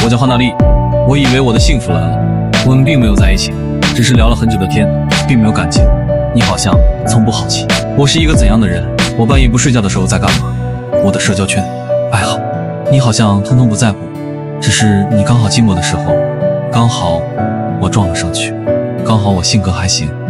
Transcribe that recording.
我叫汉娜丽，我以为我的幸福来了，我们并没有在一起，只是聊了很久的天，并没有感情。你好像从不好奇我是一个怎样的人，我半夜不睡觉的时候在干嘛，我的社交圈、爱好，你好像通通不在乎，只是你刚好经过的时候，刚好我撞了上去，刚好我性格还行。